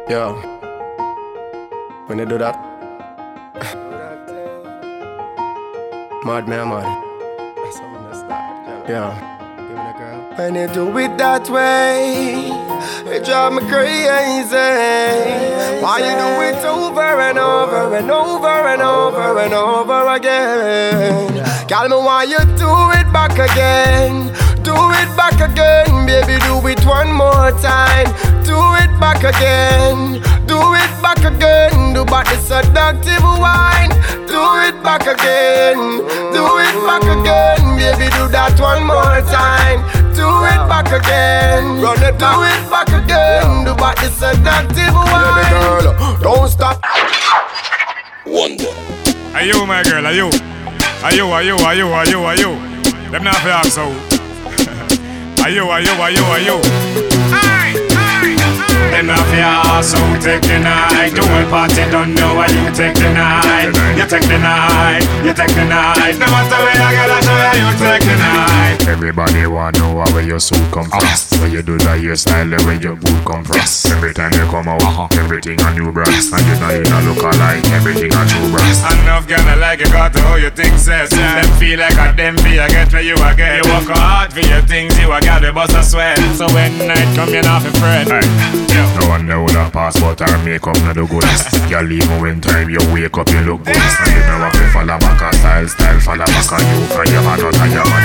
Yo, when they do that, mad me, I'm mad. Yeah. When you do it that way, it drive me crazy. Why you do it over and over and over and over and over again? Tell me why you do it back again. Do it back again, baby, do it one more time. Do it back again. Do it back again. Do back the seductive wine. Do it back again. Do it back again, baby, do that one more time. Do it back again. Run it, do it back again. Do back the seductive wine. Baby girl, don't stop. Wonder. Are you my girl? Are you? Are you? Them not for so. Are you? Them not for so. Take the night. Do a party, don't know why you take the night. You take the night. No matter where I get, I show you take the night. Everybody want know where your suit come from. Where you do the hairstyle, where your boot come from. Every time you come out, everything a new brass. And you know you don't look alike, everything a true brass. Enough gonna like you got to how you think says. Them feel like a them feel, I get where you are get. You work hard for your things, you a got the bust a sweat. So when night come, you're not a friend. No one know that passport or makeup no do good. You leave when time you wake up, you look good. And you know what you follow back a style follow back a you. And you are not a